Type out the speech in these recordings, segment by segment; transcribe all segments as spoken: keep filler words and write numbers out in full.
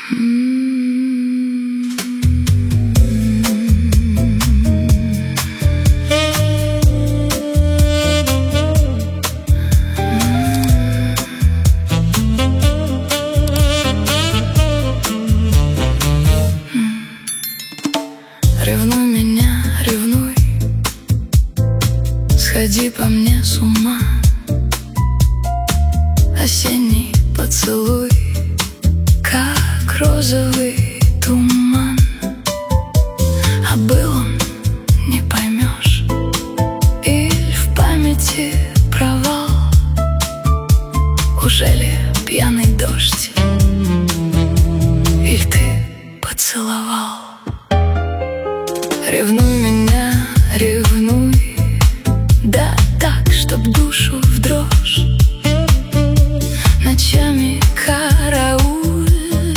Ревнуй меня, ревнуй, сходи по мне с ума. Осенний поцелуй, как розовый туман. А был он, не поймешь, или в памяти провал. Ужели пьяный дождь, или ты поцеловал? Ревнуй меня, ревнуй, да так, чтоб душу в дрожь. Ночами карауль,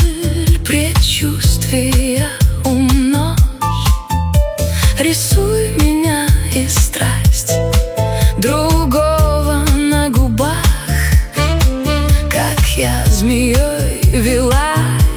предчувствия умножь. Рисуй меня и страсть другого на губах, как я змеей велась.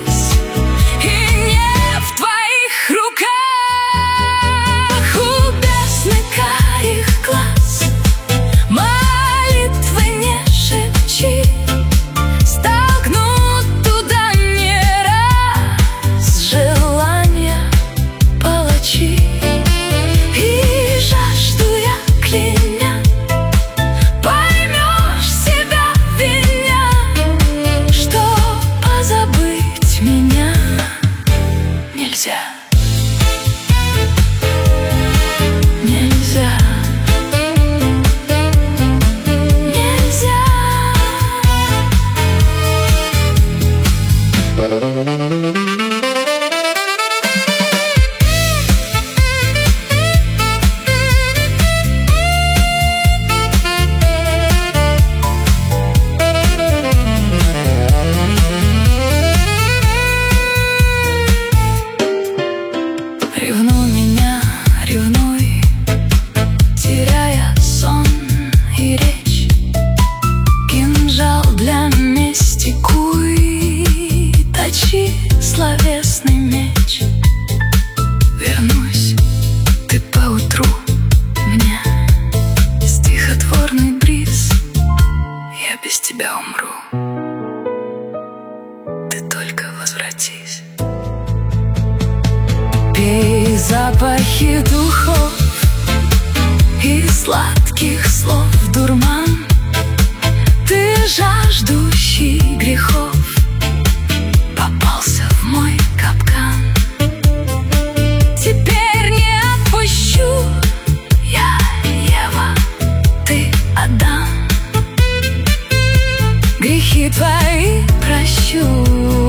Ревнуй меня, ревнуй, теряя сон и речь. Кинжал для мести куй, точи словесный меч. Вернусь, ты поутру мне, стихотворный бриз. Я без тебя умру, ты только возвратись. Пей запахи духов и сладких слов дурман. Ты жаждущий грехов попался в мой капкан. Теперь не отпущу, я Ева, ты Адам. Грехи твои прощу.